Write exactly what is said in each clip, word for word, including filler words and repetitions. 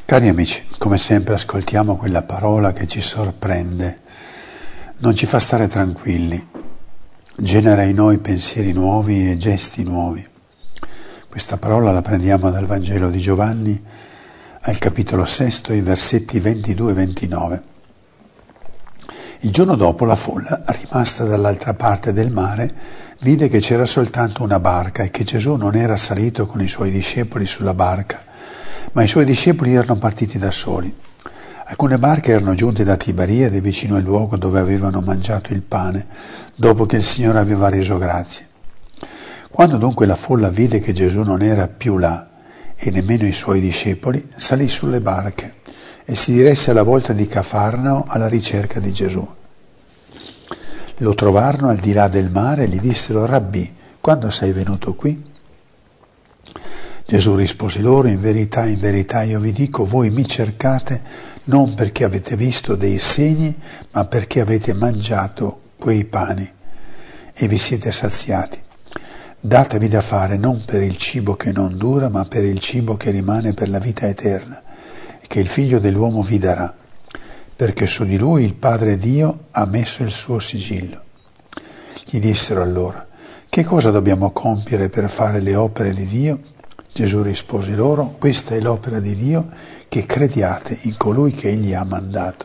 Cari amici, come sempre ascoltiamo quella parola che ci sorprende, non ci fa stare tranquilli, genera in noi pensieri nuovi e gesti nuovi. Questa parola la prendiamo dal Vangelo di Giovanni, al capitolo sesto, i versetti ventidue e ventinove. Il giorno dopo la folla, rimasta dall'altra parte del mare, vide che c'era soltanto una barca e che Gesù non era salito con i suoi discepoli sulla barca, ma i suoi discepoli erano partiti da soli. Alcune barche erano giunte da Tiberiade, vicino al luogo dove avevano mangiato il pane, dopo che il Signore aveva reso grazie. Quando dunque la folla vide che Gesù non era più là e nemmeno i suoi discepoli, salì sulle barche e si diresse alla volta di Cafarnao alla ricerca di Gesù. Lo trovarono al di là del mare e gli dissero: Rabbì, quando sei venuto qui? Gesù rispose loro: in verità, in verità io vi dico, voi mi cercate non perché avete visto dei segni, ma perché avete mangiato quei pani e vi siete saziati. Datevi da fare non per il cibo che non dura, ma per il cibo che rimane per la vita eterna, che il Figlio dell'uomo vi darà, perché su di lui il Padre Dio ha messo il suo sigillo. Gli dissero allora: che cosa dobbiamo compiere per fare le opere di Dio? Gesù rispose loro: questa è l'opera di Dio, che crediate in colui che Egli ha mandato.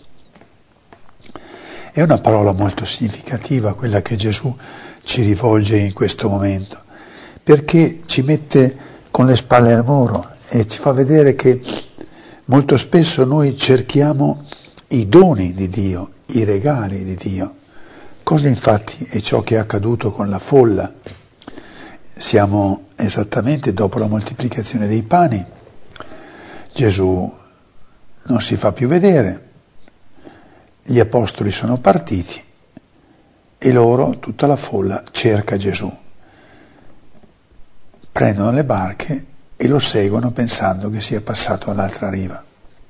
È una parola molto significativa quella che Gesù ci rivolge in questo momento, perché ci mette con le spalle al muro e ci fa vedere che molto spesso noi cerchiamo i doni di Dio, i regali di Dio. Cosa infatti è ciò che è accaduto con la folla? Siamo esattamente dopo la moltiplicazione dei pani. Gesù non si fa più vedere, gli apostoli sono partiti e loro, tutta la folla, cerca Gesù. Prendono le barche e lo seguono pensando che sia passato all'altra riva.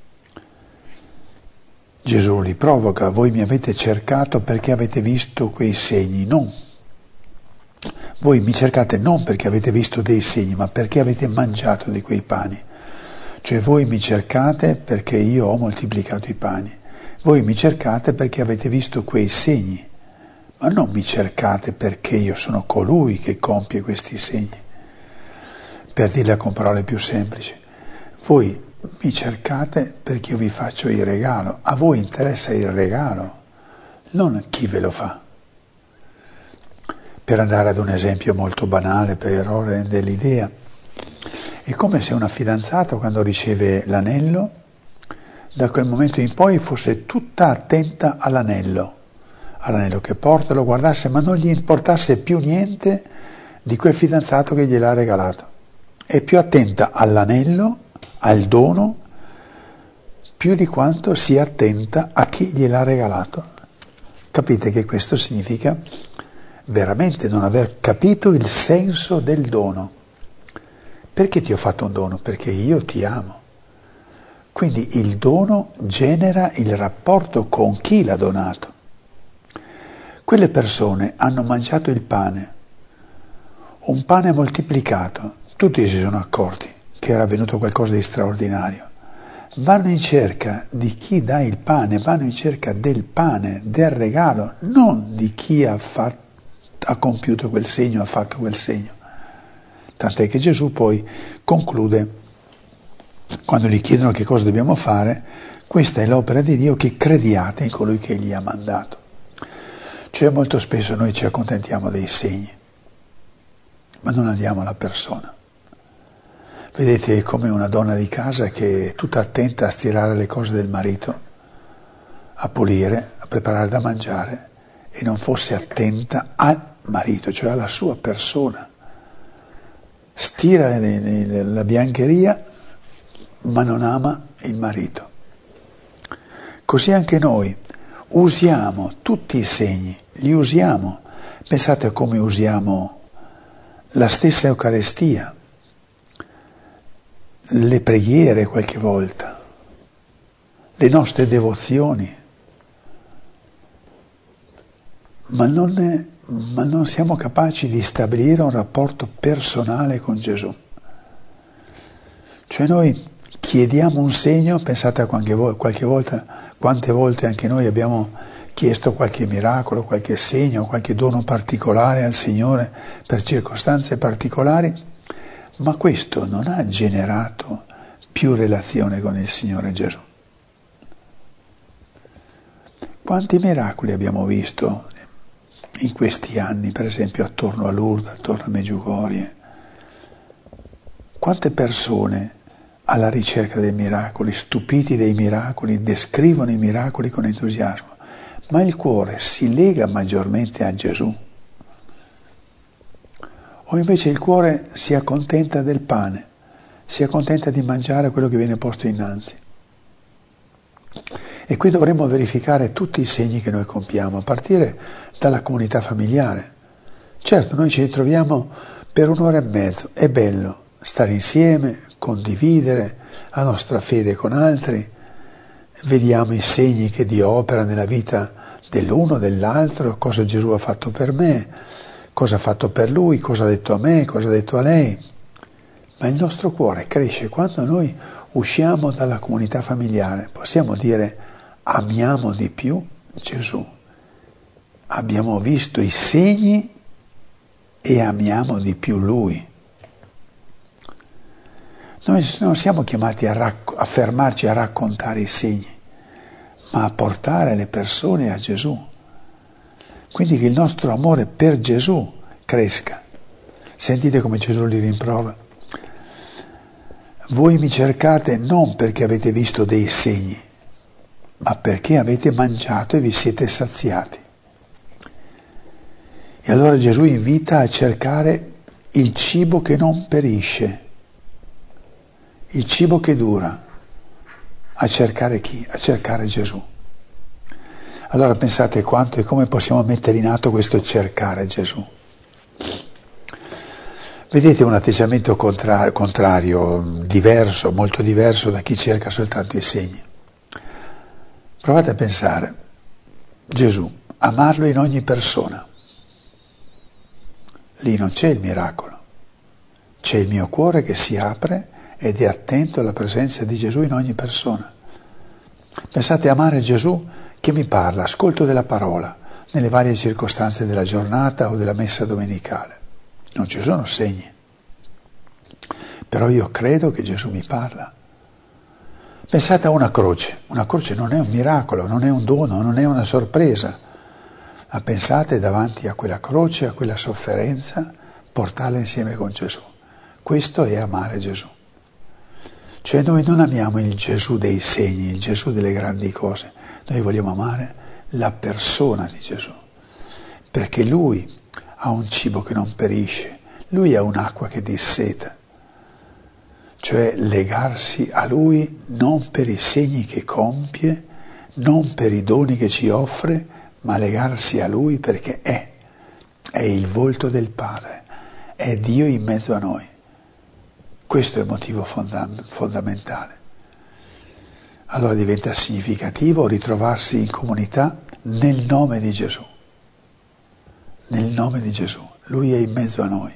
Gesù li provoca: voi mi avete cercato perché avete visto quei segni, non. Voi mi cercate non perché avete visto dei segni, ma perché avete mangiato di quei pani. Cioè voi mi cercate perché io ho moltiplicato i pani. Voi mi cercate perché avete visto quei segni, ma non mi cercate perché io sono colui che compie questi segni. Per dirla con parole più semplici, voi mi cercate perché io vi faccio il regalo. A voi interessa il regalo, non chi ve lo fa. Per andare ad un esempio molto banale, però rende l'idea, è come se una fidanzata, quando riceve l'anello, da quel momento in poi fosse tutta attenta all'anello, all'anello che porta, lo guardasse, ma non gli importasse più niente di quel fidanzato che gliel'ha regalato. È più attenta all'anello, al dono, più di quanto sia attenta a chi gliel'ha regalato. Capite che questo significa veramente non aver capito il senso del dono. Perché ti ho fatto un dono? Perché io ti amo. Quindi il dono genera il rapporto con chi l'ha donato. Quelle persone hanno mangiato il pane, un pane moltiplicato, tutti si sono accorti che era avvenuto qualcosa di straordinario. Vanno in cerca di chi dà il pane, vanno in cerca del pane, del regalo, non di chi ha fatto ha compiuto quel segno, ha fatto quel segno. Tant'è che Gesù poi conclude, quando gli chiedono che cosa dobbiamo fare: questa è l'opera di Dio, che crediate in colui che Egli ha mandato. Cioè molto spesso noi ci accontentiamo dei segni, ma non andiamo alla persona. Vedete, è come una donna di casa che è tutta attenta a stirare le cose del marito, a pulire, a preparare da mangiare, e non fosse attenta al marito, cioè alla sua persona. Stira le, le, la biancheria, ma non ama il marito. Così anche noi usiamo tutti i segni, li usiamo. Pensate a come usiamo la stessa Eucaristia, le preghiere qualche volta, le nostre devozioni, ma non, è, ma non siamo capaci di stabilire un rapporto personale con Gesù. Cioè noi chiediamo un segno, pensate a qualche, qualche volta, quante volte anche noi abbiamo chiesto qualche miracolo, qualche segno, qualche dono particolare al Signore per circostanze particolari, ma questo non ha generato più relazione con il Signore Gesù. Quanti miracoli abbiamo visto in questi anni, per esempio attorno a Lourdes, attorno a Medjugorje? Quante persone alla ricerca dei miracoli, stupiti dei miracoli, descrivono i miracoli con entusiasmo, ma il cuore si lega maggiormente a Gesù? O invece il cuore si accontenta del pane, si accontenta di mangiare quello che viene posto innanzi? E qui dovremmo verificare tutti i segni che noi compiamo, a partire dalla comunità familiare. Certo, noi ci ritroviamo per un'ora e mezzo, è bello stare insieme, condividere la nostra fede con altri, vediamo i segni che Dio opera nella vita dell'uno, dell'altro, cosa Gesù ha fatto per me, cosa ha fatto per lui, cosa ha detto a me, cosa ha detto a lei. Ma il nostro cuore cresce quando noi usciamo dalla comunità familiare, possiamo dire amiamo di più Gesù, abbiamo visto i segni e amiamo di più Lui. Noi non siamo chiamati a, racc- a fermarci a raccontare i segni, ma a portare le persone a Gesù. Quindi che il nostro amore per Gesù cresca. Sentite come Gesù li rimprovera. Voi mi cercate non perché avete visto dei segni, ma perché avete mangiato e vi siete saziati. E allora Gesù invita a cercare il cibo che non perisce, il cibo che dura. A cercare chi? A cercare Gesù. Allora pensate quanto e come possiamo mettere in atto questo cercare Gesù. Vedete un atteggiamento contrario, contrario, diverso, molto diverso da chi cerca soltanto i segni. Provate a pensare, Gesù, amarlo in ogni persona. Lì non c'è il miracolo, c'è il mio cuore che si apre ed è attento alla presenza di Gesù in ogni persona. Pensate a amare Gesù che mi parla, ascolto della parola, nelle varie circostanze della giornata o della messa domenicale. Non ci sono segni, però io credo che Gesù mi parla. Pensate a una croce, una croce non è un miracolo, non è un dono, non è una sorpresa, ma pensate davanti a quella croce, a quella sofferenza, portarla insieme con Gesù. Questo è amare Gesù. Cioè noi non amiamo il Gesù dei segni, il Gesù delle grandi cose, noi vogliamo amare la persona di Gesù, perché Lui ha un cibo che non perisce, Lui ha un'acqua che disseta, cioè legarsi a Lui non per i segni che compie, non per i doni che ci offre, ma legarsi a Lui perché è, è il volto del Padre, è Dio in mezzo a noi. Questo è il motivo fondam- fondamentale. Allora diventa significativo ritrovarsi in comunità nel nome di Gesù. Nel nome di Gesù. Lui è in mezzo a noi.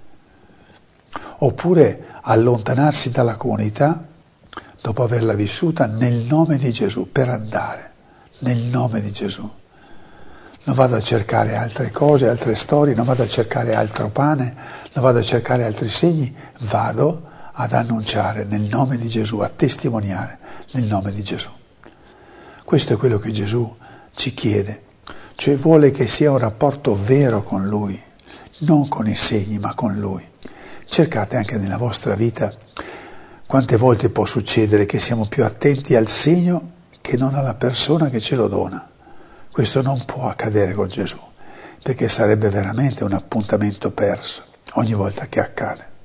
Oppure allontanarsi dalla comunità dopo averla vissuta nel nome di Gesù, per andare nel nome di Gesù. Non vado a cercare altre cose, altre storie, non vado a cercare altro pane, non vado a cercare altri segni, vado ad annunciare nel nome di Gesù, a testimoniare nel nome di Gesù. Questo è quello che Gesù ci chiede, cioè vuole che sia un rapporto vero con Lui, non con i segni, ma con Lui. Cercate anche nella vostra vita quante volte può succedere che siamo più attenti al segno che non alla persona che ce lo dona. Questo non può accadere con Gesù, perché sarebbe veramente un appuntamento perso ogni volta che accade.